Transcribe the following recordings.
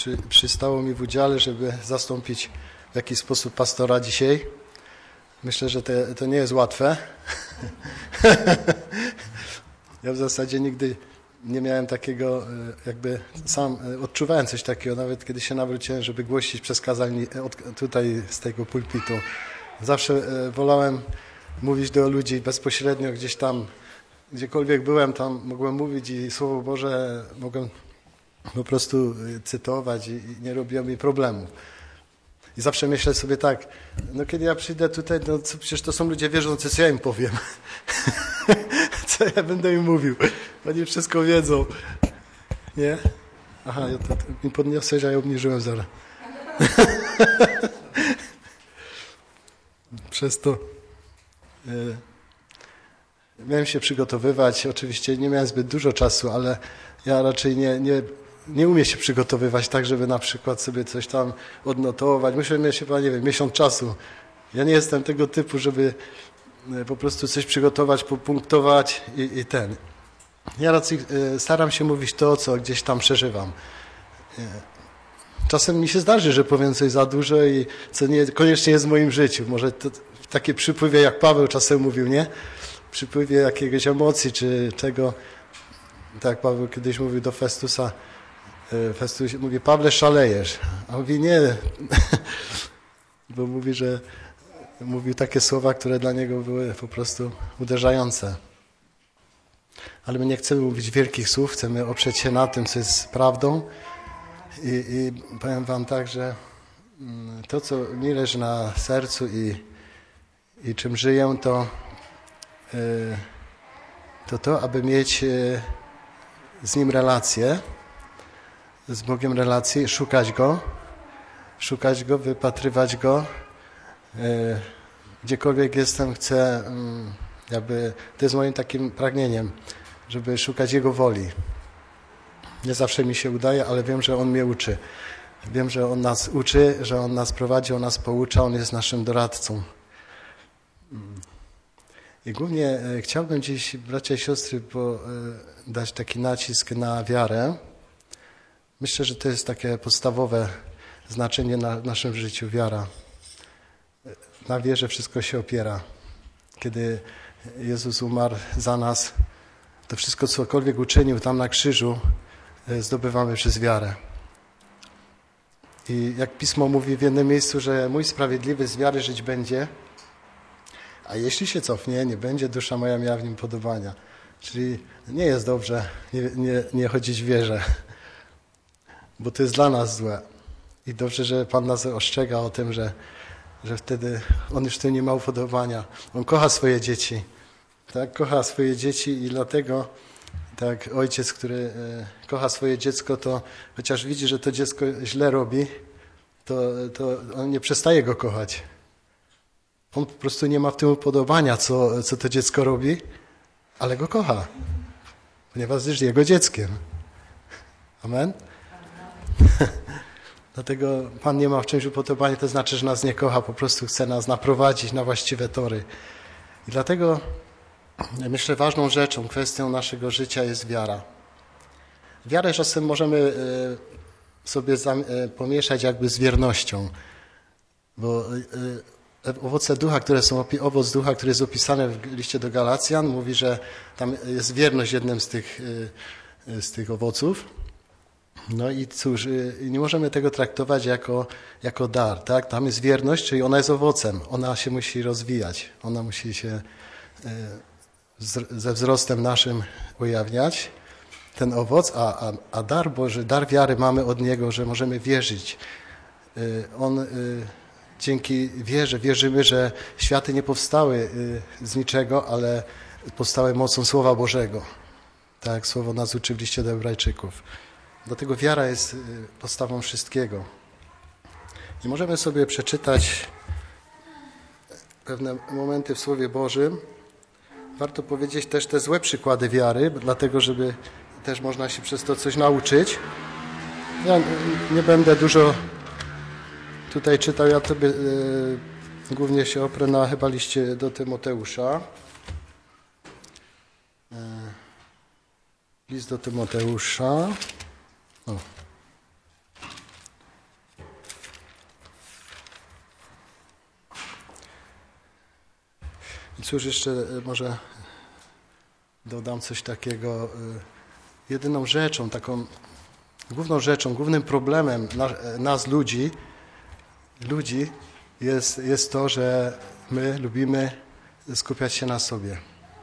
przystało mi w udziale, żeby zastąpić w jakiś sposób pastora dzisiaj. Myślę, że to nie jest łatwe. Ja w zasadzie nigdy nie miałem takiego, jakby sam odczuwałem coś takiego, nawet kiedy się nawróciłem, żeby głosić przez kazań tutaj z tego pulpitu. Zawsze wolałem mówić do ludzi bezpośrednio gdzieś tam, gdziekolwiek byłem, tam mogłem mówić i Słowo Boże mogłem po prostu cytować i nie robiło mi problemów. I zawsze myślę sobie tak, no kiedy ja przyjdę tutaj, no co, przecież to są ludzie wierzący, co ja im powiem? Co ja będę im mówił? Oni wszystko wiedzą. Nie? Aha, ja to mi podniosłeś, a ja obniżyłem zaraz. Przez to miałem się przygotowywać. Oczywiście nie miałem zbyt dużo czasu, ale ja raczej nie umiem się przygotowywać tak, żeby na przykład sobie coś tam odnotować. Muszę mieć chyba, nie wiem, miesiąc czasu. Ja nie jestem tego typu, żeby po prostu coś przygotować, popunktować i ten. Ja raczej staram się mówić to, co gdzieś tam przeżywam. Czasem mi się zdarzy, że powiem coś za dużo i co niekoniecznie jest w moim życiu. Może to w takie przypływie, jak Paweł czasem mówił, nie? Przypływie jakiegoś emocji czy czego. Tak Paweł kiedyś mówił do Festusa. Festus mówi, Pawle, szalejesz. A mówi, nie. Bo mówi, że mówił takie słowa, które dla niego były po prostu uderzające. Ale my nie chcemy mówić wielkich słów, chcemy oprzeć się na tym, co jest prawdą. I powiem wam tak, że to, co mi leży na sercu i czym żyję, to, aby mieć z Nim relację, z Bogiem relację, szukać Go, wypatrywać Go. Gdziekolwiek jestem, chcę, to jest moim takim pragnieniem, żeby szukać Jego woli. Nie zawsze mi się udaje, ale wiem, że On mnie uczy. Wiem, że On nas uczy, że On nas prowadzi, On nas poucza, On jest naszym doradcą. I głównie chciałbym dziś, bracia i siostry, dać taki nacisk na wiarę. Myślę, że to jest takie podstawowe znaczenie w naszym życiu, wiara. Na wierze wszystko się opiera. Kiedy Jezus umarł za nas, to wszystko, cokolwiek uczynił tam na krzyżu, zdobywamy przez wiarę. I jak Pismo mówi w jednym miejscu, że mój sprawiedliwy z wiary żyć będzie, a jeśli się cofnie, nie będzie dusza moja miała w nim podobania. Czyli nie jest dobrze nie chodzić w wierze, bo to jest dla nas złe. I dobrze, że Pan nas ostrzega o tym, że wtedy On już w tym nie ma upodobania. On kocha swoje dzieci. Tak? Kocha swoje dzieci i dlatego tak ojciec, który kocha swoje dziecko, to chociaż widzi, że to dziecko źle robi, to on nie przestaje go kochać. On po prostu nie ma w tym upodobania, co to dziecko robi, ale go kocha, ponieważ jest jego dzieckiem. Amen? Dlatego Pan nie ma w czymś upodobania, to znaczy, że nas nie kocha, po prostu chce nas naprowadzić na właściwe tory. I dlatego myślę, ważną rzeczą, kwestią naszego życia jest wiara. Wiarę czasem możemy sobie pomieszać jakby z wiernością, bo owoce ducha, owoc ducha, który jest opisany w liście do Galacjan, mówi, że tam jest wierność jednym z tych owoców. No i cóż, nie możemy tego traktować jako dar, tak? Tam jest wierność, czyli ona jest owocem, ona się musi rozwijać, ona musi się ze wzrostem naszym ujawniać, ten owoc, a dar Boży, dar wiary mamy od Niego, że możemy wierzyć. Dzięki wierze wierzymy, że światy nie powstały z niczego, ale powstały mocą Słowa Bożego. Tak jak Słowo nas uczy w liście do Hebrajczyków. Dlatego wiara jest podstawą wszystkiego. I możemy sobie przeczytać pewne momenty w Słowie Bożym. Warto powiedzieć też te złe przykłady wiary, dlatego żeby też można się przez to coś nauczyć. Ja nie będę dużo tutaj czytał, ja sobie głównie się oprę na chyba liście do Tymoteusza. List do Tymoteusza. O. I cóż jeszcze może dodam coś takiego. Jedyną rzeczą, taką główną rzeczą, głównym problemem nas ludzi jest to, że my lubimy skupiać się na sobie.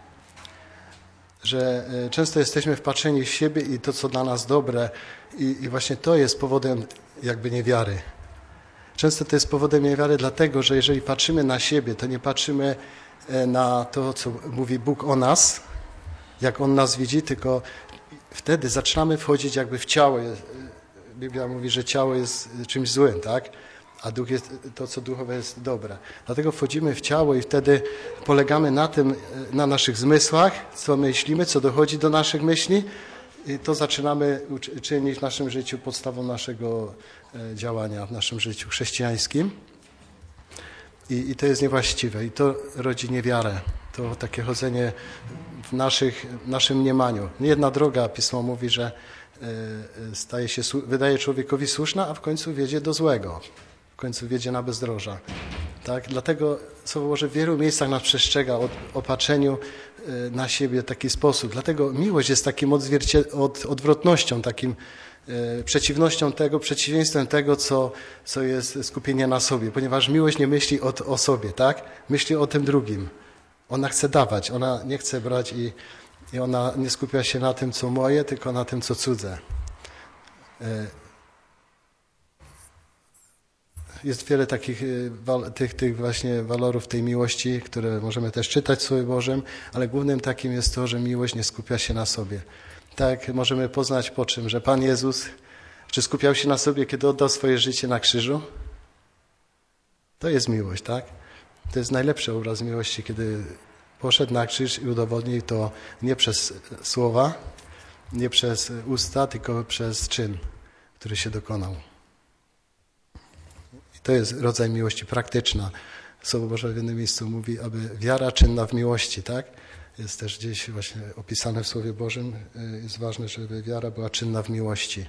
Że często jesteśmy wpatrzeni w siebie i to, co dla nas dobre i właśnie to jest powodem jakby niewiary. Często to jest powodem niewiary dlatego, że jeżeli patrzymy na siebie, to nie patrzymy na to, co mówi Bóg o nas, jak On nas widzi, tylko wtedy zaczynamy wchodzić jakby w ciało. Biblia mówi, że ciało jest czymś złym, tak? A duch jest, to, co duchowe jest dobre. Dlatego wchodzimy w ciało i wtedy polegamy na tym, na naszych zmysłach, co myślimy, co dochodzi do naszych myśli i to zaczynamy czynić w naszym życiu podstawą naszego działania w naszym życiu chrześcijańskim. I to jest niewłaściwe i to rodzi niewiarę. To takie chodzenie w naszym mniemaniu. Jedna droga, Pismo mówi, że wydaje człowiekowi słuszna, a w końcu wiedzie do złego. W końcu wiedzie na bezdroża. Tak? Dlatego Słowo Boże w wielu miejscach nas przestrzega o opatrzeniu na siebie w taki sposób. Dlatego miłość jest takim odwrotnością, takim przeciwnością tego, przeciwieństwem tego, co jest skupienie na sobie. Ponieważ miłość nie myśli o sobie, tak? Myśli o tym drugim. Ona chce dawać, ona nie chce brać i ona nie skupia się na tym, co moje, tylko na tym, co cudze. Jest wiele takich tych właśnie walorów tej miłości, które możemy też czytać w Słowie Bożym, ale głównym takim jest to, że miłość nie skupia się na sobie. Tak możemy poznać po czym, że Pan Jezus, czy skupiał się na sobie, kiedy oddał swoje życie na krzyżu? To jest miłość, tak? To jest najlepszy obraz miłości, kiedy poszedł na krzyż i udowodnił to nie przez słowa, nie przez usta, tylko przez czyn, który się dokonał. I to jest rodzaj miłości praktyczna. Słowo Boże w jednym miejscu mówi, aby wiara czynna w miłości, tak? Jest też gdzieś właśnie opisane w Słowie Bożym. Jest ważne, żeby wiara była czynna w miłości.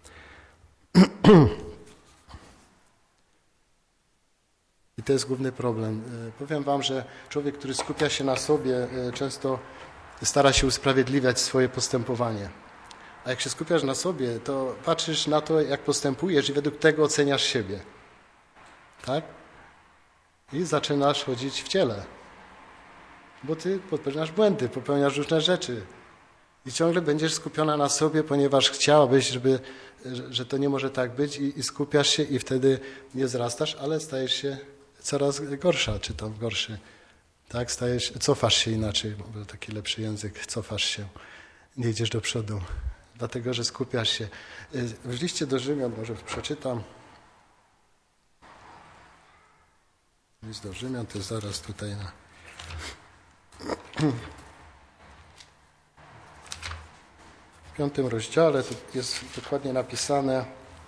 I to jest główny problem. Powiem wam, że człowiek, który skupia się na sobie, często stara się usprawiedliwiać swoje postępowanie. A jak się skupiasz na sobie, to patrzysz na to, jak postępujesz i według tego oceniasz siebie. Tak? I zaczynasz chodzić w ciele. Bo ty popełniasz błędy, popełniasz różne rzeczy. I ciągle będziesz skupiona na sobie, ponieważ chciałabyś, że to nie może tak być i skupiasz się i wtedy nie wzrastasz, ale stajesz się coraz gorsza, czy tam gorszy. Tak, cofasz się inaczej, bo taki lepszy język, cofasz się, nie idziesz do przodu, dlatego, że skupiasz się. W liście do Rzymian, może przeczytam. List do Rzymian, to jest zaraz tutaj na... W 5 rozdziale tu jest dokładnie napisane: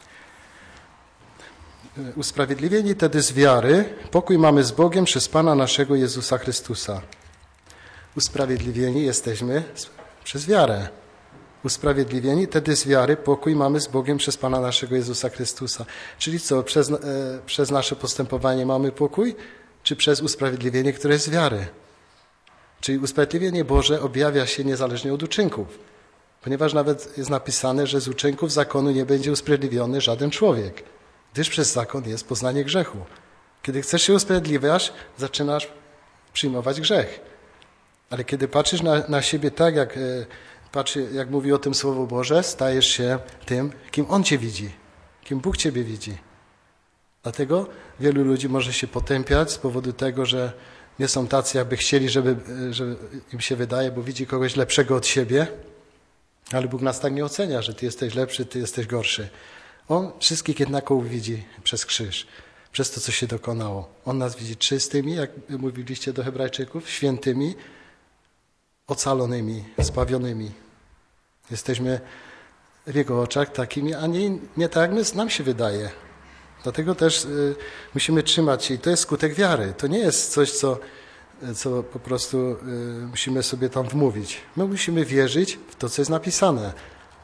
usprawiedliwieni tedy z wiary, pokój mamy z Bogiem przez Pana naszego Jezusa Chrystusa. Usprawiedliwieni jesteśmy przez wiarę. Usprawiedliwieni tedy z wiary, pokój mamy z Bogiem przez Pana naszego Jezusa Chrystusa. Czyli co, przez nasze postępowanie mamy pokój, czy przez usprawiedliwienie, które jest z wiary? Czyli usprawiedliwienie Boże objawia się niezależnie od uczynków. Ponieważ nawet jest napisane, że z uczynków zakonu nie będzie usprawiedliwiony żaden człowiek, gdyż przez zakon jest poznanie grzechu. Kiedy chcesz się usprawiedliwiać, zaczynasz przyjmować grzech. Ale kiedy patrzysz na siebie tak, jak mówi o tym Słowo Boże, stajesz się tym, kim On cię widzi, kim Bóg ciebie widzi. Dlatego wielu ludzi może się potępiać z powodu tego, że nie są tacy, jakby chcieli, żeby im się wydaje, bo widzi kogoś lepszego od siebie. Ale Bóg nas tak nie ocenia, że ty jesteś lepszy, ty jesteś gorszy. On wszystkich jednakowo widzi przez krzyż, przez to, co się dokonało. On nas widzi czystymi, jak mówiliście do Hebrajczyków, świętymi, ocalonymi, zbawionymi. Jesteśmy w Jego oczach takimi, a nie tak, jak nam się wydaje. Dlatego też musimy trzymać się. I to jest skutek wiary. To nie jest coś, co po prostu musimy sobie tam wmówić. My musimy wierzyć w to, co jest napisane.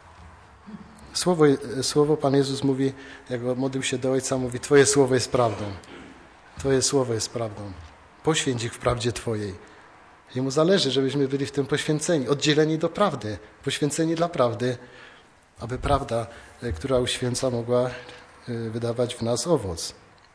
Słowo Pan Jezus mówi, jak modlił się do Ojca, mówi: Twoje słowo jest prawdą. Twoje słowo jest prawdą. Poświęć ich w prawdzie Twojej. Jemu zależy, żebyśmy byli w tym poświęceni, oddzieleni do prawdy, poświęceni dla prawdy, aby prawda, która uświęca, mogła wydawać w nas owoc.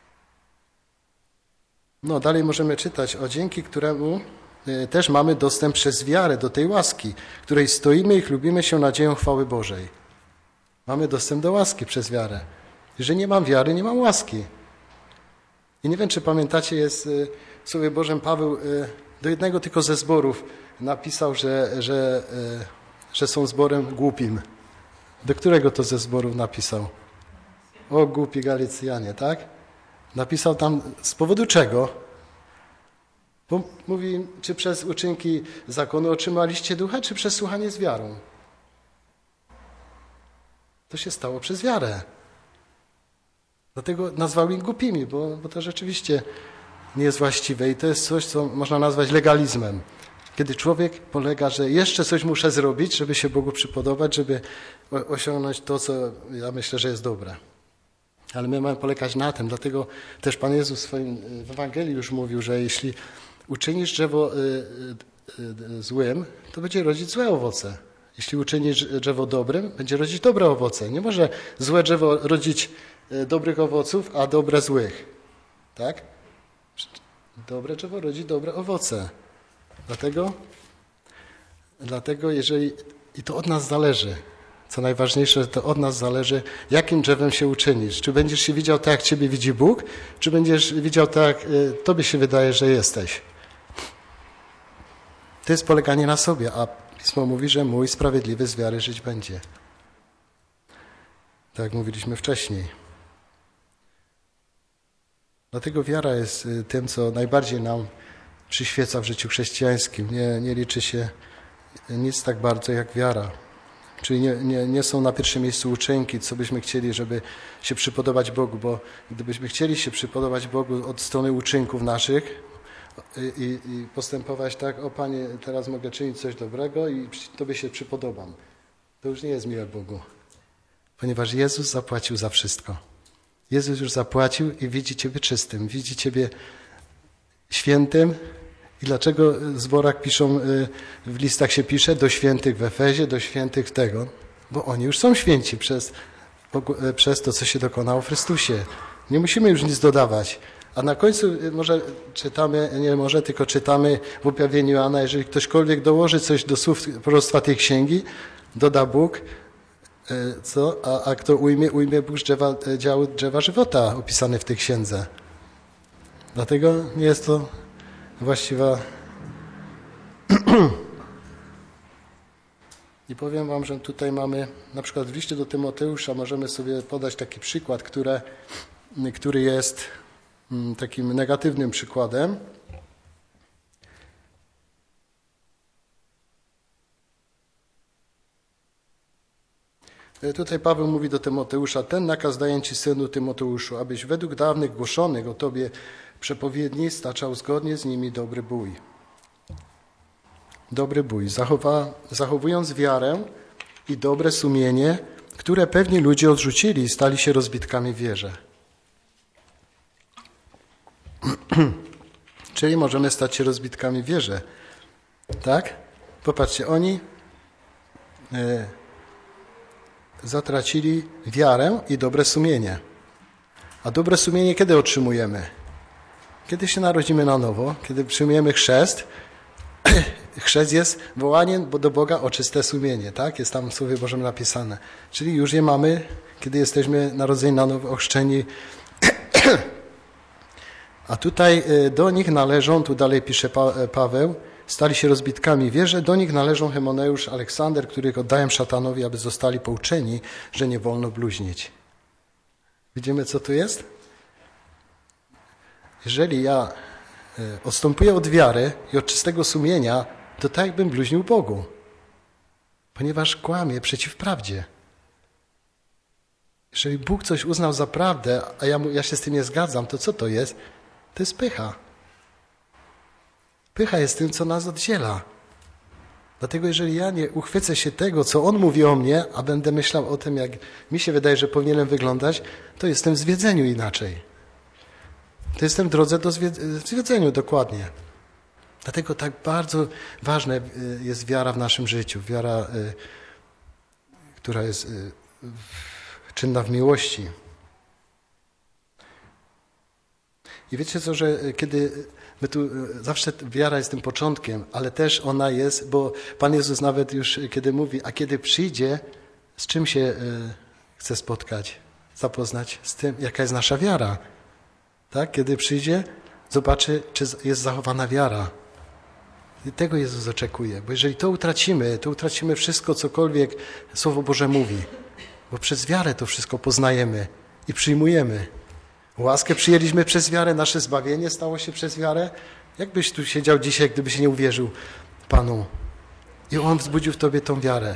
No, dalej możemy czytać, dzięki któremu też mamy dostęp przez wiarę do tej łaski, której stoimy i chlubimy się nadzieją chwały Bożej. Mamy dostęp do łaski przez wiarę. Jeżeli nie mam wiary, nie mam łaski. I nie wiem, czy pamiętacie, jest w Słowie Bożym Paweł do jednego tylko ze zborów napisał, że są zborem głupim. Do którego to ze zborów napisał? O, głupi Galicjanie, tak? Napisał tam z powodu czego? Bo mówi, czy przez uczynki zakonu otrzymaliście ducha, czy przez słuchanie z wiarą? To się stało przez wiarę. Dlatego nazwał ich głupimi, bo to rzeczywiście nie jest właściwe i to jest coś, co można nazwać legalizmem. Kiedy człowiek polega, że jeszcze coś muszę zrobić, żeby się Bogu przypodobać, żeby osiągnąć to, co ja myślę, że jest dobre. Ale my mamy polegać na tym, dlatego też Pan Jezus w Ewangelii już mówił, że jeśli uczynisz drzewo złym, to będzie rodzić złe owoce. Jeśli uczynisz drzewo dobrym, będzie rodzić dobre owoce. Nie może złe drzewo rodzić dobrych owoców, a dobre złych. Tak? Dobre drzewo rodzi dobre owoce. Dlatego jeżeli, i to od nas zależy, co najważniejsze, to od nas zależy, jakim drzewem się uczynisz. Czy będziesz się widział tak, jak Ciebie widzi Bóg, czy będziesz widział tak, jak Tobie się wydaje, że jesteś. To jest poleganie na sobie, a Pismo mówi, że mój sprawiedliwy z wiary żyć będzie. Tak jak mówiliśmy wcześniej. Dlatego wiara jest tym, co najbardziej nam przyświeca w życiu chrześcijańskim. Nie liczy się nic tak bardzo jak wiara. Czyli nie są na pierwszym miejscu uczynki, co byśmy chcieli, żeby się przypodobać Bogu, bo gdybyśmy chcieli się przypodobać Bogu od strony uczynków naszych i postępować tak, o Panie, teraz mogę czynić coś dobrego i Tobie się przypodobam. To już nie jest miłe Bogu, ponieważ Jezus zapłacił za wszystko. Jezus już zapłacił i widzi Ciebie czystym, widzi Ciebie świętym. I dlaczego w zborach piszą, w listach się pisze do świętych w Efezie, do świętych w tego? Bo oni już są święci przez to, co się dokonało w Chrystusie. Nie musimy już nic dodawać. A na końcu może czytamy, tylko czytamy w objawieniu Jana, jeżeli ktośkolwiek dołoży coś do słów proroctwa tej księgi, doda Bóg, a kto ujmie Bóg działu drzewa żywota opisane w tej księdze. Dlatego nie jest to właściwa. I powiem wam, że tutaj mamy, na przykład w liście do Tymoteusza możemy sobie podać taki przykład, który jest takim negatywnym przykładem. Tutaj Paweł mówi do Tymoteusza, ten nakaz daję Ci, synu Tymoteuszu, abyś według dawnych głoszonych o Tobie przepowiedni staczał zgodnie z nimi dobry bój. Dobry bój, zachowując wiarę i dobre sumienie, które pewni ludzie odrzucili i stali się rozbitkami w wierze. Czyli możemy stać się rozbitkami w wierze. Tak? Popatrzcie, oni zatracili wiarę i dobre sumienie. A dobre sumienie kiedy otrzymujemy? Kiedy się narodzimy na nowo, kiedy przyjmujemy chrzest. Chrzest jest wołaniem do Boga o czyste sumienie, tak? Jest tam w Słowie Bożym napisane. Czyli już je mamy, kiedy jesteśmy narodzeni na nowo, ochrzczeni. A tutaj do nich należą, tu dalej pisze Paweł, stali się rozbitkami w wierze, do nich należą Hymeneusz, Aleksander, których oddałem szatanowi, aby zostali pouczeni, że nie wolno bluźnić. Widzimy, co tu jest? Jeżeli ja odstępuję od wiary i od czystego sumienia, to tak jakbym bluźnił Bogu, ponieważ kłamie przeciw prawdzie. Jeżeli Bóg coś uznał za prawdę, a ja się z tym nie zgadzam, to co to jest? To jest pycha. Pycha jest tym, co nas oddziela. Dlatego jeżeli ja nie uchwycę się tego, co On mówi o mnie, a będę myślał o tym, jak mi się wydaje, że powinienem wyglądać, to jestem w zwiedzeniu inaczej. To jestem w drodze do zwiedzeniu, dokładnie. Dlatego tak bardzo ważna jest wiara w naszym życiu. Wiara, która jest czynna w miłości. I wiecie co, że kiedy my tu, zawsze wiara jest tym początkiem, ale też ona jest, bo Pan Jezus nawet już kiedy mówi, a kiedy przyjdzie, z czym się chce spotkać, zapoznać z tym, jaka jest nasza wiara. Tak? Kiedy przyjdzie, zobaczy, czy jest zachowana wiara. I tego Jezus oczekuje, bo jeżeli to utracimy wszystko, cokolwiek Słowo Boże mówi, bo przez wiarę to wszystko poznajemy i przyjmujemy. Łaskę przyjęliśmy przez wiarę, nasze zbawienie stało się przez wiarę. Jakbyś tu siedział dzisiaj, gdybyś nie uwierzył Panu i On wzbudził w tobie tą wiarę.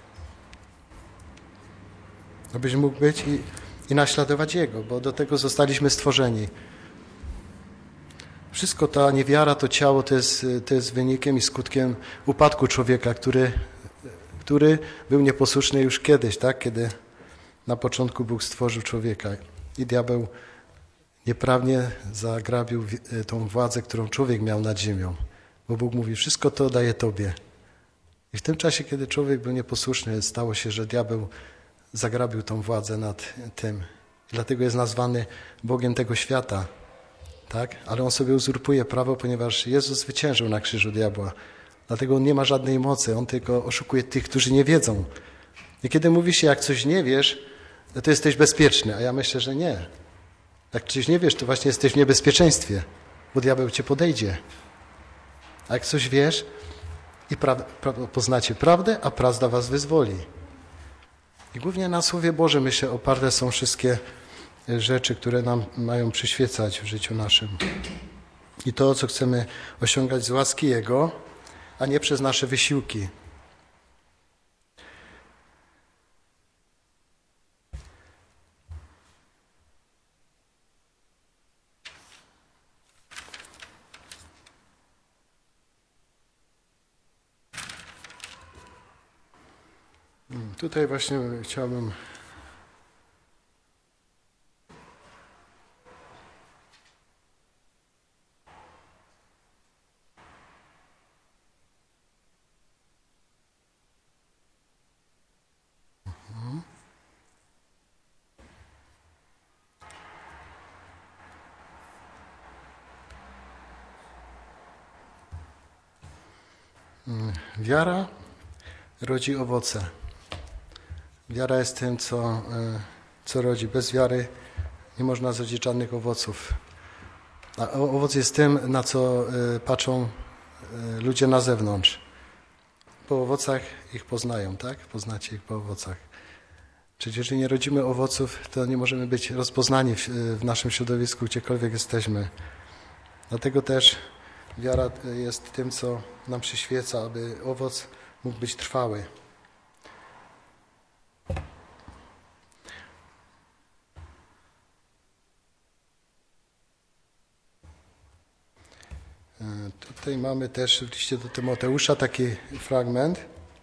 Abyś mógł być i naśladować Jego, bo do tego zostaliśmy stworzeni. Wszystko ta niewiara, to ciało, to jest wynikiem i skutkiem upadku człowieka, który był nieposłuszny już kiedyś, tak? Kiedy na początku Bóg stworzył człowieka i diabeł nieprawnie zagrabił tą władzę, którą człowiek miał nad ziemią. Bo Bóg mówi, wszystko to daję tobie. I w tym czasie, kiedy człowiek był nieposłuszny, stało się, że diabeł zagrabił tą władzę nad tym. I dlatego jest nazwany Bogiem tego świata. Tak? Ale on sobie uzurpuje prawo, ponieważ Jezus zwyciężył na krzyżu diabła. Dlatego on nie ma żadnej mocy, on tylko oszukuje tych, którzy nie wiedzą. I kiedy mówi się, jak coś nie wiesz, to jesteś bezpieczny, a ja myślę, że nie. Jak coś nie wiesz, to właśnie jesteś w niebezpieczeństwie, bo diabeł cię podejdzie. A jak coś wiesz i poznacie prawdę, a prawda was wyzwoli. I głównie na Słowie Bożym, myślę, oparte są wszystkie rzeczy, które nam mają przyświecać w życiu naszym. I to, co chcemy osiągać z łaski Jego, a nie przez nasze wysiłki. Tutaj właśnie chciałbym wiara rodzi owoce. Wiara jest tym, co rodzi. Bez wiary nie można zrodzić żadnych owoców. A owoc jest tym, na co patrzą ludzie na zewnątrz. Po owocach ich poznają, tak? Poznacie ich po owocach. Czyli jeżeli nie rodzimy owoców, to nie możemy być rozpoznani w naszym środowisku, gdziekolwiek jesteśmy. Dlatego też wiara jest tym, co nam przyświeca, aby owoc mógł być trwały. Tutaj mamy też w liście do Tymoteusza taki fragment.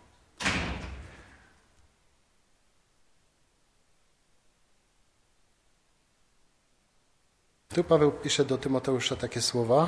Tu Paweł pisze do Tymoteusza takie słowa.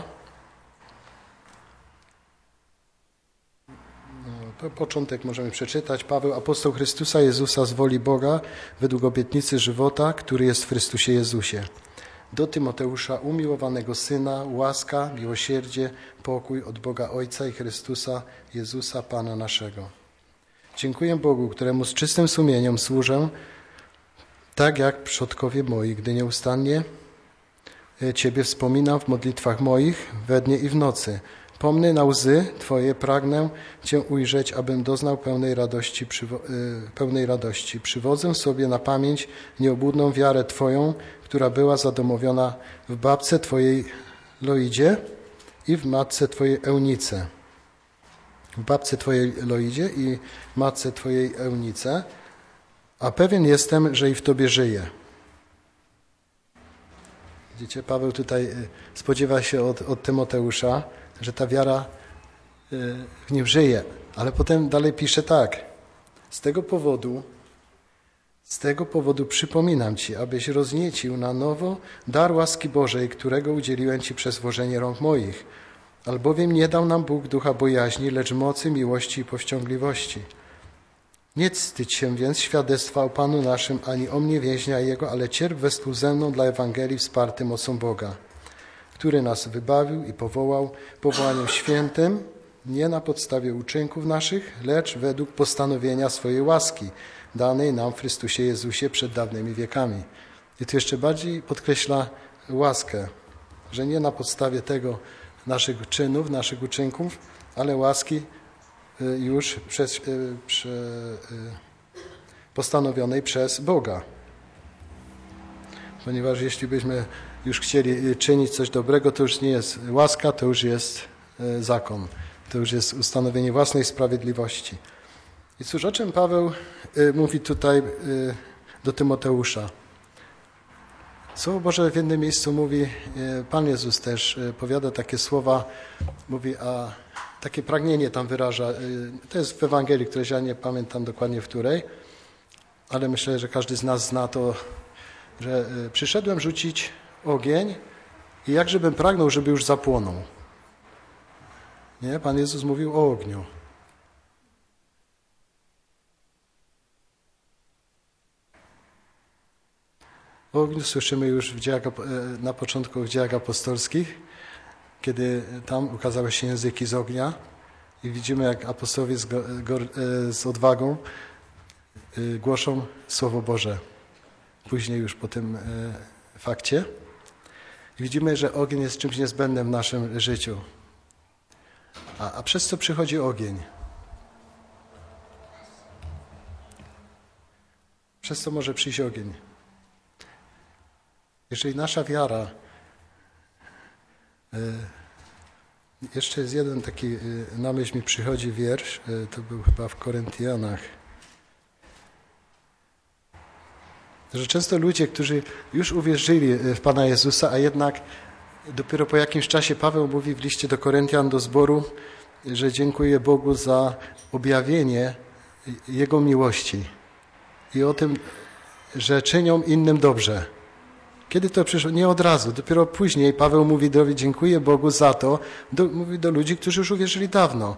Początek możemy przeczytać. Paweł, apostoł Chrystusa Jezusa z woli Boga, według obietnicy żywota, który jest w Chrystusie Jezusie. Do Tymoteusza, umiłowanego Syna, łaska, miłosierdzie, pokój od Boga Ojca i Chrystusa Jezusa, Pana naszego. Dziękuję Bogu, któremu z czystym sumieniem służę, tak jak przodkowie moi, gdy nieustannie Ciebie wspominam w modlitwach moich, we dnie i w nocy. Pomny na łzy Twoje, pragnę Cię ujrzeć, abym doznał pełnej radości. Przywodzę sobie na pamięć nieobłudną wiarę Twoją, która była zadomowiona w babce Twojej Loidzie i w matce Twojej Eunice. W babce Twojej Loidzie i matce Twojej Eunice, a pewien jestem, że i w Tobie żyje. Widzicie, Paweł tutaj spodziewa się od Tymoteusza, że ta wiara w nim żyje. Ale potem dalej pisze tak. Z tego powodu przypominam Ci, abyś rozniecił na nowo dar łaski Bożej, którego udzieliłem Ci przez włożenie rąk moich, Albowiem nie dał nam Bóg ducha bojaźni, lecz mocy, miłości i powściągliwości. Nie wstydź się więc świadectwa o Panu naszym, ani o mnie więźnia Jego, ale cierp wespół ze mną dla Ewangelii wsparty mocą Boga, który nas wybawił i powołał powołaniem świętym, nie na podstawie uczynków naszych, lecz według postanowienia swojej łaski, danej nam w Chrystusie Jezusie przed dawnymi wiekami. I tu jeszcze bardziej podkreśla łaskę, że nie na podstawie tego naszych czynów, naszych uczynków, ale łaski już postanowionej przez Boga. Ponieważ jeśli byśmy już chcieli czynić coś dobrego, to już nie jest łaska, to już jest zakon. To już jest ustanowienie własnej sprawiedliwości. I cóż, o czym Paweł mówi tutaj do Tymoteusza? Słowo Boże w jednym miejscu mówi, Pan Jezus też powiada takie słowa, mówi, a takie pragnienie tam wyraża. To jest w Ewangelii, której ja nie pamiętam dokładnie w której, ale myślę, że każdy z nas zna to, że przyszedłem rzucić ogień i jakżebym pragnął, żeby już zapłonął. Nie? Pan Jezus mówił o ogniu. O ogniu słyszymy już na początku w dziejach apostolskich, kiedy tam ukazały się języki z ognia i widzimy, jak apostołowie z odwagą głoszą Słowo Boże. Później już po tym fakcie. I widzimy, że ogień jest czymś niezbędnym w naszym życiu. A przez co przychodzi ogień? Przez co może przyjść ogień? Jeżeli nasza wiara, jeszcze jest jeden taki, na myśl mi przychodzi wiersz, to był chyba w Koryntianach, że często ludzie, którzy już uwierzyli w Pana Jezusa, a jednak dopiero po jakimś czasie Paweł mówi w liście do Koryntian, do zboru, że dziękuję Bogu za objawienie Jego miłości i o tym, że czynią innym dobrze. Kiedy to przyszło? Nie od razu. Dopiero później Paweł mówi, dziękuję Bogu za to, mówi do ludzi, którzy już uwierzyli dawno,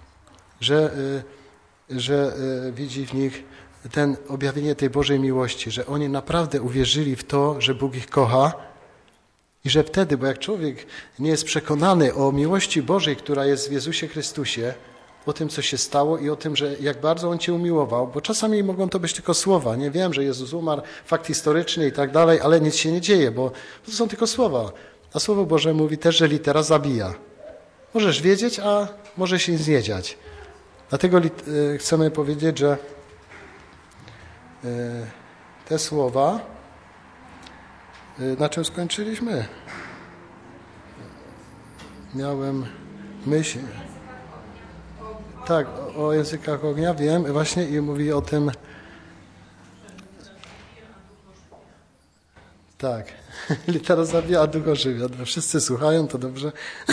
że widzi w nich objawienie tej Bożej miłości, że oni naprawdę uwierzyli w to, że Bóg ich kocha i że wtedy, bo jak człowiek nie jest przekonany o miłości Bożej, która jest w Jezusie Chrystusie, o tym, co się stało i o tym, że jak bardzo On Cię umiłował, bo czasami mogą to być tylko słowa. Nie wiem, że Jezus umarł, fakt historyczny i tak dalej, ale nic się nie dzieje, bo to są tylko słowa. A Słowo Boże mówi też, że litera zabija. Możesz wiedzieć, a może się nic nie dziać. Dlatego chcemy powiedzieć, że te słowa, na czym skończyliśmy? Miałem myśl... Tak, o językach ognia wiem właśnie i mówi o tym. Tak, litera zabija, a duch ożywia. Wszyscy słuchają, to dobrze.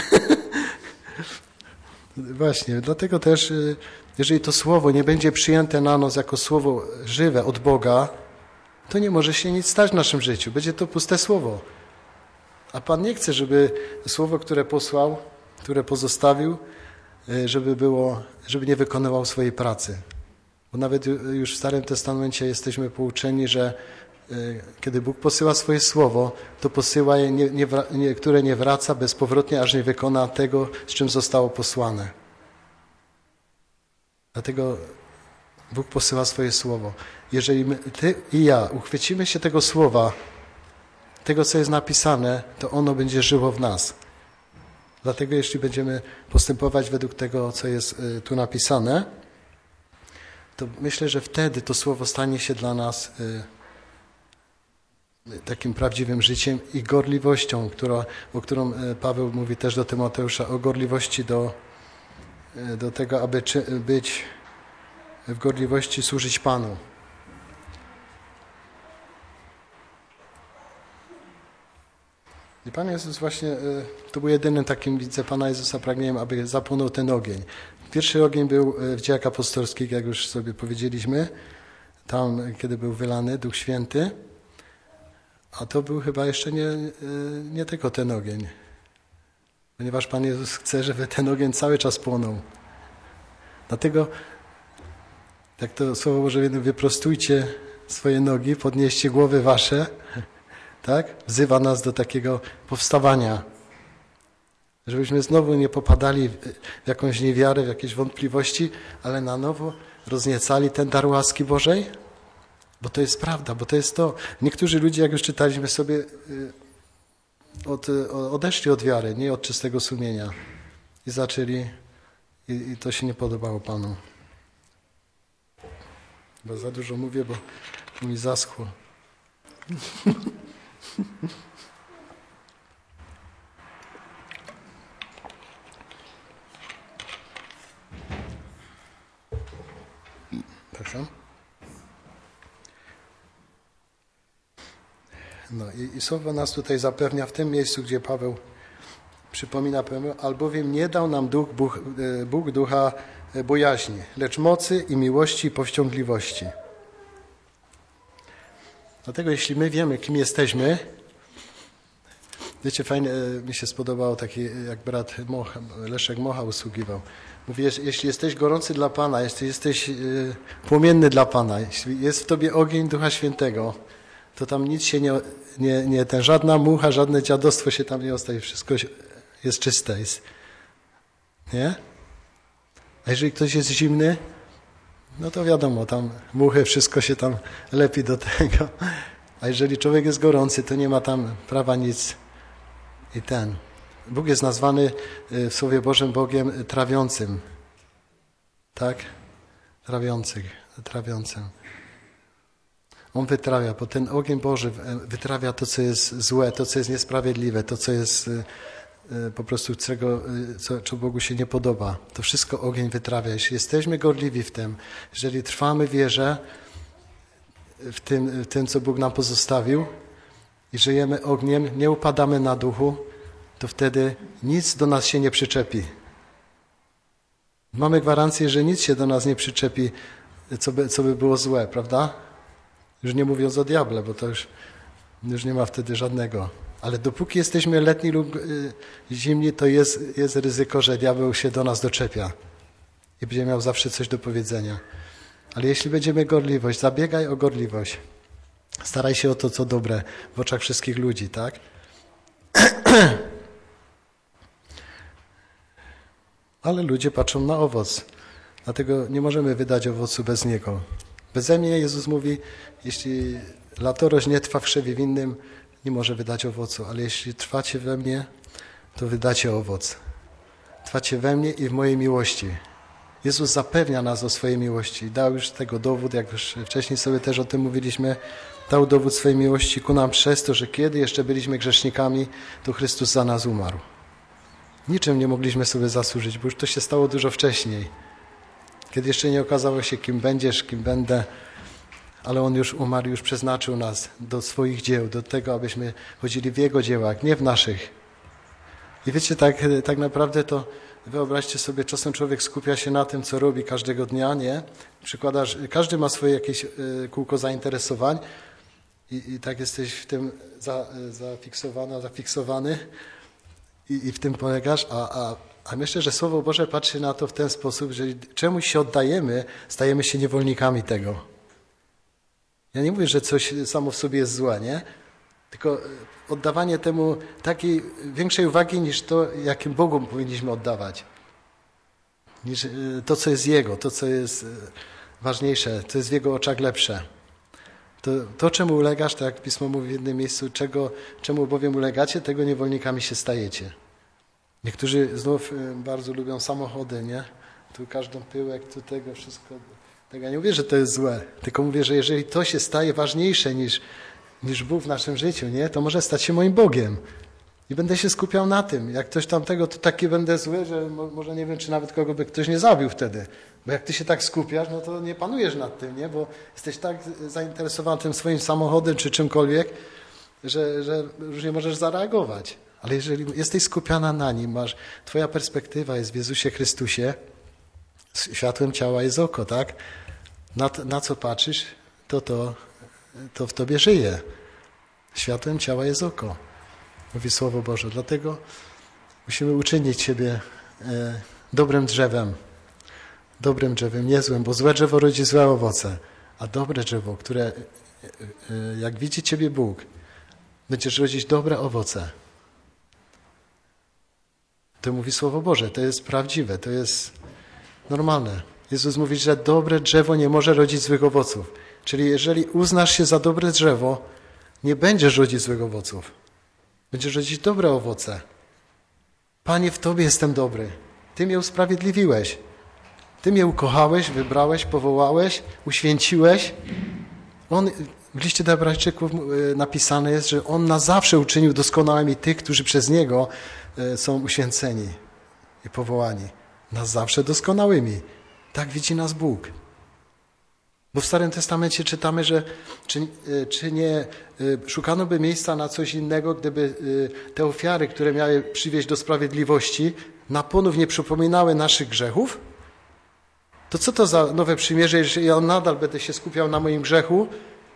Właśnie, dlatego też, jeżeli to słowo nie będzie przyjęte na nas jako słowo żywe od Boga, to nie może się nic stać w naszym życiu. Będzie to puste słowo. A Pan nie chce, żeby słowo, które posłał, które pozostawił, żeby nie wykonywał swojej pracy. Bo nawet już w Starym Testamencie jesteśmy pouczeni, że kiedy Bóg posyła swoje słowo, to posyła je, które nie wraca bezpowrotnie, aż nie wykona tego, z czym zostało posłane. Dlatego Bóg posyła swoje słowo. Jeżeli ty i ja uchwycimy się tego słowa, tego, co jest napisane, to ono będzie żyło w nas. Dlatego jeśli będziemy postępować według tego, co jest tu napisane, to myślę, że wtedy to słowo stanie się dla nas takim prawdziwym życiem i gorliwością, o którą Paweł mówi też do Tymoteusza, o gorliwości do tego, aby być w gorliwości, służyć Panu. I Pan Jezus właśnie, to był jedynym takim, widzę Pana Jezusa pragnieniem, aby zapłonął ten ogień. Pierwszy ogień był w Dziejach Apostolskich, jak już sobie powiedzieliśmy, tam, kiedy był wylany Duch Święty, a to był chyba jeszcze nie tylko ten ogień. Ponieważ Pan Jezus chce, żeby ten ogień cały czas płonął. Dlatego, jak to Słowo Boże mówi, wyprostujcie swoje nogi, podnieście głowy wasze, tak? Wzywa nas do takiego powstawania. Żebyśmy znowu nie popadali w jakąś niewiarę, w jakieś wątpliwości, ale na nowo rozniecali ten dar łaski Bożej. Bo to jest prawda, bo to jest to. Niektórzy ludzie, jak już czytaliśmy sobie, odeszli od wiary, nie od czystego sumienia. I zaczęli, i to się nie podobało Panu. Bo za dużo mówię, bo mi zaschło. Tak samo? No i Słowo nas tutaj zapewnia w tym miejscu, gdzie Paweł przypomina Panu, albowiem nie dał nam Bóg ducha bojaźni, lecz mocy i miłości i powściągliwości. Dlatego jeśli my wiemy, kim jesteśmy, wiecie, fajnie mi się spodobało taki, jak brat Leszek Mocha usługiwał. Mówi, jeśli jesteś gorący dla Pana, jeśli jesteś płomienny dla Pana, jeśli jest w tobie ogień Ducha Świętego, to tam nic się żadna mucha, żadne dziadostwo się tam nie ostaje, wszystko jest czyste. Nie? A jeżeli ktoś jest zimny, no to wiadomo, tam muchy, wszystko się tam lepi do tego. A jeżeli człowiek jest gorący, to nie ma tam prawa nic. Bóg jest nazwany w Słowie Bożym Bogiem trawiącym. Tak? Trawiącym. On wytrawia, bo ten ogień Boży wytrawia to, co jest złe, to, co jest niesprawiedliwe, to, co jest po prostu co Bogu się nie podoba. To wszystko ogień wytrawia. Jeśli jesteśmy gorliwi w tym, jeżeli trwamy w wierze, w tym, co Bóg nam pozostawił i żyjemy ogniem, nie upadamy na duchu, to wtedy nic do nas się nie przyczepi. Mamy gwarancję, że nic się do nas nie przyczepi, co by było złe, prawda? Już nie mówiąc o diable, bo to już nie ma wtedy żadnego. Ale dopóki jesteśmy letni lub zimni, to jest ryzyko, że diabeł się do nas doczepia i będzie miał zawsze coś do powiedzenia. Ale jeśli będziemy gorliwość, zabiegaj o gorliwość. Staraj się o to, co dobre w oczach wszystkich ludzi, tak? Ale ludzie patrzą na owoc. Dlatego nie możemy wydać owocu bez Niego. Beze mnie, Jezus mówi, jeśli latorość nie trwa w krzewie winnym, nie może wydać owocu, ale jeśli trwacie we mnie, to wydacie owoc. Trwacie we mnie i w mojej miłości. Jezus zapewnia nas o swojej miłości. Dał już tego dowód, jak już wcześniej sobie też o tym mówiliśmy, dał dowód swojej miłości ku nam przez to, że kiedy jeszcze byliśmy grzesznikami, to Chrystus za nas umarł. Niczym nie mogliśmy sobie zasłużyć, bo już to się stało dużo wcześniej. Kiedy jeszcze nie okazało się, kim będziesz, kim będę, ale On już umarł, już przeznaczył nas do swoich dzieł, do tego, abyśmy chodzili w Jego dziełach, nie w naszych. I wiecie, tak naprawdę to wyobraźcie sobie, czasem człowiek skupia się na tym, co robi każdego dnia, nie? Każdy ma swoje jakieś kółko zainteresowań i tak jesteś w tym zafiksowany i w tym polegasz, a myślę, że Słowo Boże patrzy na to w ten sposób, że czemuś się oddajemy, stajemy się niewolnikami tego. Ja nie mówię, że coś samo w sobie jest złe, nie? Tylko oddawanie temu takiej większej uwagi niż to, jakim Bogu powinniśmy oddawać. Niż to, co jest Jego, to, co jest ważniejsze, co jest w Jego oczach lepsze. To czemu ulegasz, tak jak Pismo mówi w jednym miejscu, czemu bowiem ulegacie, tego niewolnikami się stajecie. Niektórzy znów bardzo lubią samochody, nie? Tu każdą pyłek, tu tego, wszystko. Ja nie mówię, że to jest złe, tylko mówię, że jeżeli to się staje ważniejsze niż Bóg w naszym życiu, nie? To może stać się moim Bogiem. I będę się skupiał na tym. Jak ktoś tamtego, to taki będę zły, że może nie wiem, czy nawet kogo by ktoś nie zabił wtedy. Bo jak ty się tak skupiasz, no to nie panujesz nad tym, nie? Bo jesteś tak zainteresowany tym swoim samochodem czy czymkolwiek, że już nie możesz zareagować. Ale jeżeli jesteś skupiona na Nim, twoja perspektywa jest w Jezusie Chrystusie, światłem ciała jest oko, tak? Na co patrzysz, to w tobie żyje. Światłem ciała jest oko, mówi Słowo Boże. Dlatego Musimy uczynić siebie dobrym drzewem, nie złym, bo złe drzewo rodzi złe owoce, a dobre drzewo, które, jak widzi ciebie Bóg, będziesz rodzić dobre owoce. To mówi Słowo Boże, to jest prawdziwe, to jest normalne. Jezus mówi, że dobre drzewo nie może rodzić złych owoców. Czyli jeżeli uznasz się za dobre drzewo, nie będziesz rodzić złych owoców. Będziesz rodzić dobre owoce. Panie, w Tobie jestem dobry. Ty mnie usprawiedliwiłeś. Ty mnie ukochałeś, wybrałeś, powołałeś, uświęciłeś. W liście do Hebrajczyków napisane jest, że On na zawsze uczynił doskonałymi tych, którzy przez Niego są uświęceni i powołani. Na zawsze doskonałymi. Tak widzi nas Bóg. Bo w Starym Testamencie czytamy, że czy nie szukano by miejsca na coś innego, gdyby te ofiary, które miały przywieźć do sprawiedliwości, na ponów nie przypominały naszych grzechów? To co to za nowe przymierze, jeżeli ja nadal będę się skupiał na moim grzechu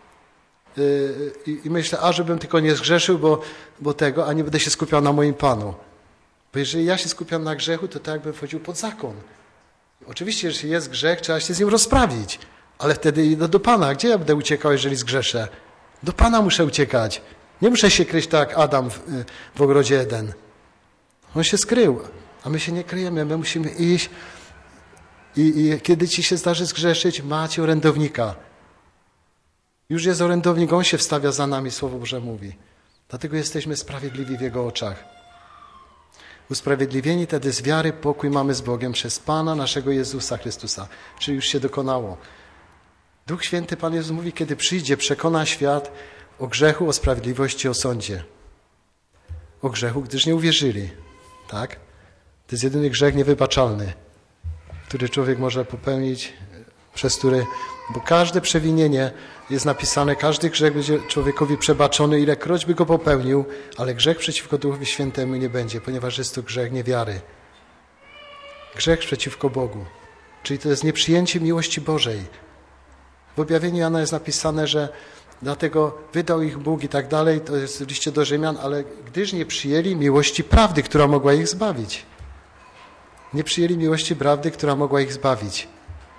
i myślę, żebym tylko nie zgrzeszył, a nie będę się skupiał na moim Panu. Bo jeżeli ja się skupiam na grzechu, to tak jakbym wchodził pod zakon. Oczywiście, jeśli jest grzech, trzeba się z nim rozprawić. Ale wtedy idę do Pana. Gdzie ja będę uciekał, jeżeli zgrzeszę? Do Pana muszę uciekać. Nie muszę się kryć tak jak Adam w ogrodzie Eden. On się skrył, a my się nie kryjemy. My musimy iść i kiedy ci się zdarzy zgrzeszyć, macie orędownika. Już jest orędownik, on się wstawia za nami, Słowo Boże mówi. Dlatego jesteśmy sprawiedliwi w Jego oczach. Usprawiedliwieni tedy z wiary pokój mamy z Bogiem przez Pana naszego Jezusa Chrystusa. Czyli już się dokonało. Duch Święty, Pan Jezus mówi, kiedy przyjdzie, przekona świat o grzechu, o sprawiedliwości, o sądzie. O grzechu, gdyż nie uwierzyli. Tak? To jest jedyny grzech niewybaczalny, który człowiek może popełnić, bo każde przewinienie jest napisane, każdy grzech będzie człowiekowi przebaczony, ilekroć by go popełnił, ale grzech przeciwko Duchowi Świętemu nie będzie, ponieważ jest to grzech niewiary. Grzech przeciwko Bogu. Czyli to jest nieprzyjęcie miłości Bożej. W objawieniu Jana jest napisane, że dlatego wydał ich Bóg i tak dalej, to jest w liście do Rzymian, ale gdyż nie przyjęli miłości prawdy, która mogła ich zbawić. Nie przyjęli miłości prawdy, która mogła ich zbawić.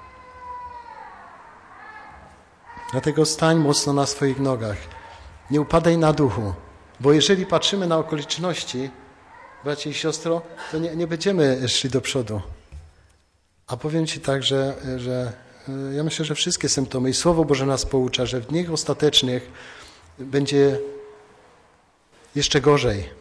Dlatego stań mocno na swoich nogach. Nie upadaj na duchu, bo jeżeli patrzymy na okoliczności, bracie i siostro, to nie będziemy szli do przodu. A powiem Ci tak, że ja myślę, że wszystkie symptomy i Słowo Boże nas poucza, że w dniach ostatecznych będzie jeszcze gorzej.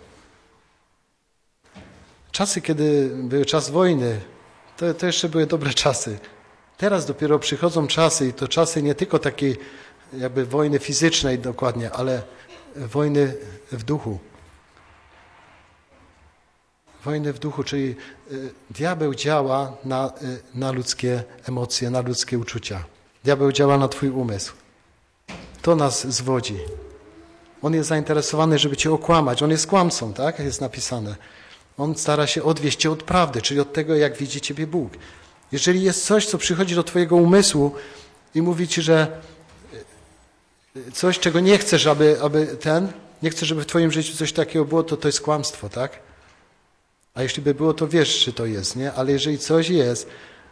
Czasy, kiedy był czas wojny, to jeszcze były dobre czasy. Teraz dopiero przychodzą czasy i to czasy nie tylko takiej jakby wojny fizycznej dokładnie, ale wojny w duchu. Wojny w duchu, czyli diabeł działa na ludzkie emocje, na ludzkie uczucia. Diabeł działa na twój umysł. To nas zwodzi. On jest zainteresowany, żeby cię okłamać. On jest kłamcą, tak? Jest napisane. On stara się odwieść cię od prawdy, czyli od tego, jak widzi ciebie Bóg. Jeżeli jest coś, co przychodzi do twojego umysłu i mówi ci, że coś, czego nie chcesz, nie chcesz, żeby w twoim życiu coś takiego było, to jest kłamstwo, tak? A jeśli by było, to wiesz, czy to jest, nie? Ale jeżeli coś jest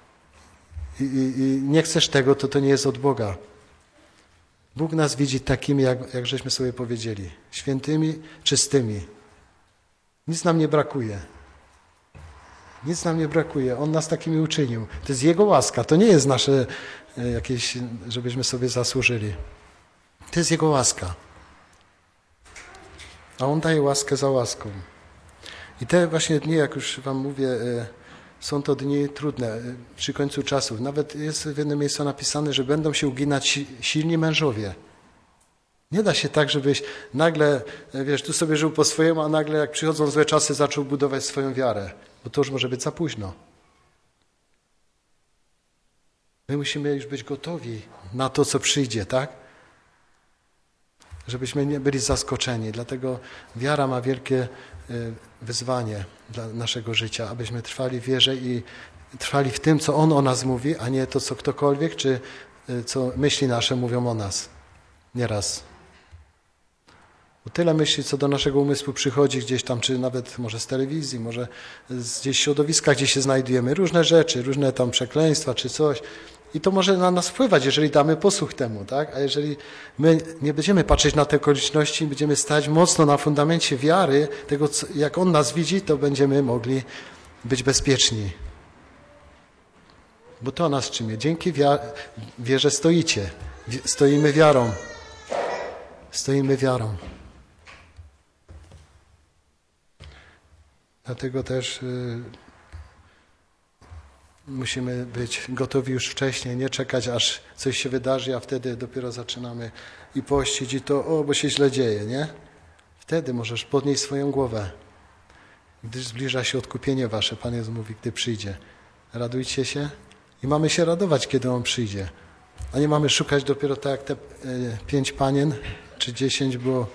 i nie chcesz tego, to nie jest od Boga. Bóg nas widzi takimi, jak żeśmy sobie powiedzieli. Świętymi, czystymi. Nic nam nie brakuje. Nic nam nie brakuje. On nas takimi uczynił. To jest Jego łaska. To nie jest nasze jakieś, żebyśmy sobie zasłużyli. To jest Jego łaska. A On daje łaskę za łaską. I te właśnie dni, jak już wam mówię, są to dni trudne przy końcu czasów. Nawet jest w jednym miejscu napisane, że będą się uginać silni mężowie. Nie da się tak, żebyś nagle, tu sobie żył po swojemu, a nagle jak przychodzą złe czasy, zaczął budować swoją wiarę. Bo to już może być za późno. My musimy już być gotowi na to, co przyjdzie, tak? Żebyśmy nie byli zaskoczeni. Dlatego wiara ma wielkie wyzwanie dla naszego życia, abyśmy trwali w wierze i trwali w tym, co On o nas mówi, a nie to, co ktokolwiek, czy co myśli nasze mówią o nas. Nieraz. Bo tyle myśli, co do naszego umysłu przychodzi gdzieś tam, czy nawet może z telewizji, może z gdzieś środowiska, gdzie się znajdujemy. Różne rzeczy, różne tam przekleństwa czy coś. I to może na nas wpływać, jeżeli damy posłuch temu, tak? A jeżeli my nie będziemy patrzeć na te okoliczności, będziemy stać mocno na fundamencie wiary, tego, jak On nas widzi, to będziemy mogli być bezpieczni. Bo to nas czyni. Dzięki wierze stoicie. Stoimy wiarą. Stoimy wiarą. Dlatego też musimy być gotowi już wcześniej, nie czekać, aż coś się wydarzy, a wtedy dopiero zaczynamy i pościć i to, bo się źle dzieje, nie? Wtedy możesz podnieść swoją głowę, gdyż zbliża się odkupienie wasze. Pan Jezus mówi, gdy przyjdzie. Radujcie się i mamy się radować, kiedy On przyjdzie. A nie mamy szukać dopiero tak jak te 5 panien, czy 10 było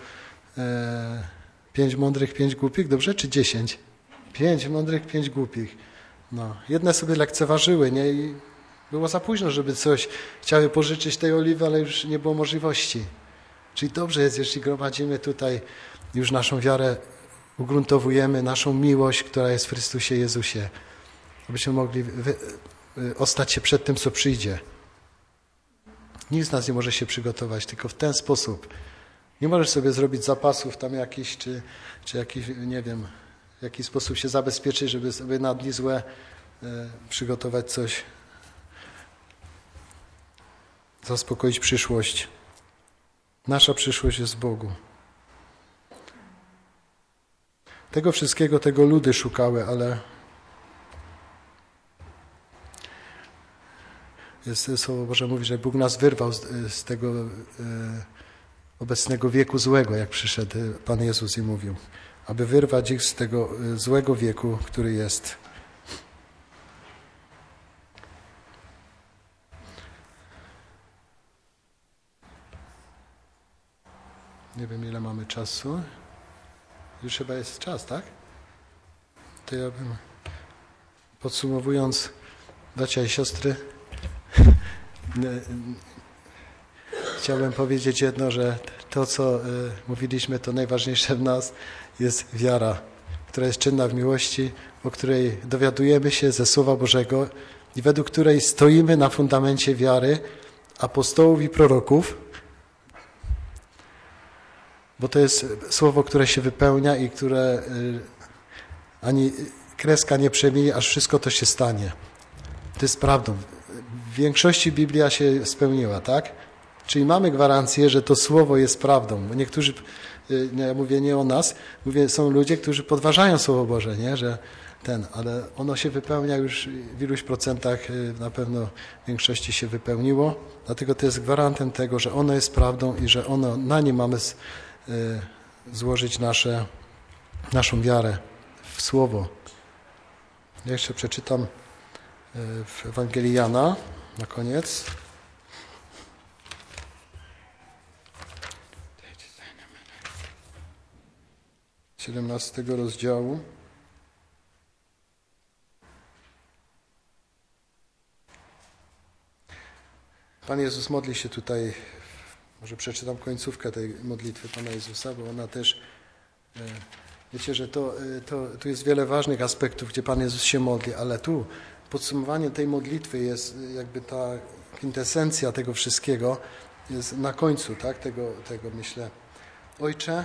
5 mądrych, 5 głupich, dobrze? Czy 10? 5 mądrych, 5 głupich. No. Jedne sobie lekceważyły, nie? I było za późno, żeby coś chciały pożyczyć tej oliwy, ale już nie było możliwości. Czyli dobrze jest, jeśli gromadzimy tutaj już naszą wiarę, ugruntowujemy naszą miłość, która jest w Chrystusie Jezusie, abyśmy mogli ostać się przed tym, co przyjdzie. Nikt z nas nie może się przygotować, tylko w ten sposób. Nie możesz sobie zrobić zapasów tam jakichś, czy jakiś, nie wiem, w jaki sposób się zabezpieczyć, żeby sobie na dni złe przygotować coś, zaspokoić przyszłość. Nasza przyszłość jest w Bogu. Tego wszystkiego, tego ludy szukały, ale Słowo Boże mówi, że Bóg nas wyrwał z tego obecnego wieku złego, jak przyszedł Pan Jezus i mówił, aby wyrwać ich z tego złego wieku, który jest. Nie wiem, ile mamy czasu. Już chyba jest czas, tak? To ja bym, podsumowując, bracia i siostry, chciałbym powiedzieć jedno, że to, co mówiliśmy, to najważniejsze w nas jest wiara, która jest czynna w miłości, o której dowiadujemy się ze Słowa Bożego i według której stoimy na fundamencie wiary apostołów i proroków, bo to jest słowo, które się wypełnia i które ani kreska nie przeminie, aż wszystko to się stanie. To jest prawdą. W większości Biblia się spełniła, tak? Czyli mamy gwarancję, że to słowo jest prawdą. Bo niektórzy, ja mówię nie o nas, mówię, są ludzie, którzy podważają Słowo Boże, nie? Że ale ono się wypełnia już w iluś procentach, na pewno w większości się wypełniło. Dlatego to jest gwarantem tego, że ono jest prawdą i że na nie mamy złożyć naszą wiarę w Słowo. Ja jeszcze przeczytam w Ewangelii Jana na koniec. Z 17 rozdziału. Pan Jezus modli się tutaj, może przeczytam końcówkę tej modlitwy Pana Jezusa, bo ona też, wiecie, że tu jest wiele ważnych aspektów, gdzie Pan Jezus się modli, ale tu podsumowanie tej modlitwy jest jakby ta kwintesencja tego wszystkiego jest na końcu, tak? Tego myślę. Ojcze,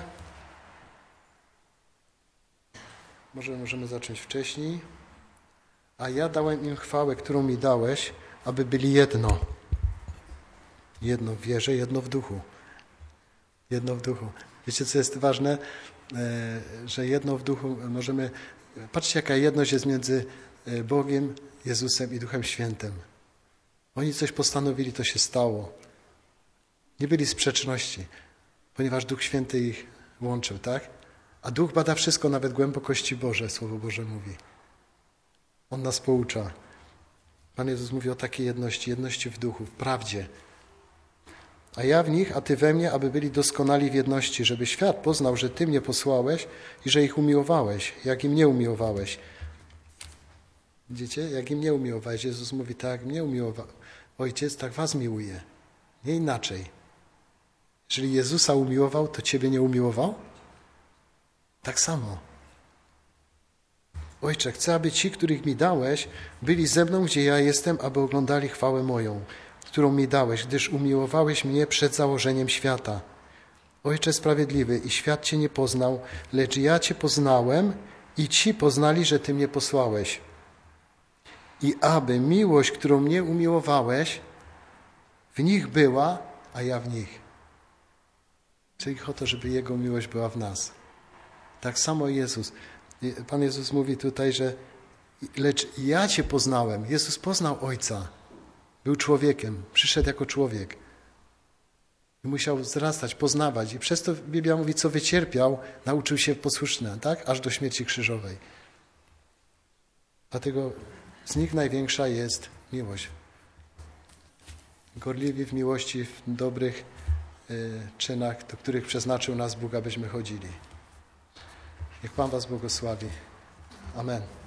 może możemy zacząć wcześniej. A ja dałem im chwałę, którą mi dałeś, aby byli jedno. Jedno w wierze, jedno w duchu. Jedno w duchu. Wiecie, co jest ważne? Że jedno w duchu możemy... Patrzcie, jaka jedność jest między Bogiem, Jezusem i Duchem Świętym. Oni coś postanowili, to się stało. Nie byli sprzeczności, ponieważ Duch Święty ich łączył, tak? A Duch bada wszystko, nawet głębokości Boże, Słowo Boże mówi. On nas poucza. Pan Jezus mówi o takiej jedności w duchu, w prawdzie. A ja w nich, a Ty we mnie, aby byli doskonali w jedności, żeby świat poznał, że Ty mnie posłałeś i że ich umiłowałeś, jak i mnie umiłowałeś. Widzicie? Jak i mnie umiłowałeś. Jezus mówi, tak jak mnie umiłował Ojciec, tak was miłuje. Nie inaczej. Jeżeli Jezusa umiłował, to ciebie nie umiłował? Tak samo. Ojcze, chcę, aby ci, których mi dałeś, byli ze mną, gdzie ja jestem, aby oglądali chwałę moją, którą mi dałeś, gdyż umiłowałeś mnie przed założeniem świata. Ojcze sprawiedliwy, i świat cię nie poznał, lecz ja cię poznałem i ci poznali, że ty mnie posłałeś. I aby miłość, którą mnie umiłowałeś, w nich była, a ja w nich. Czyli o to, żeby Jego miłość była w nas. Tak samo Jezus. Pan Jezus mówi tutaj, że lecz ja cię poznałem. Jezus poznał Ojca. Był człowiekiem. Przyszedł jako człowiek. I musiał wzrastać, poznawać. I przez to Biblia mówi, co wycierpiał, nauczył się posłuszny, tak? Aż do śmierci krzyżowej. Dlatego z nich największa jest miłość. Gorliwi w miłości, w dobrych czynach, do których przeznaczył nas Bóg, abyśmy chodzili. Niech Pan was błogosławi. Amen.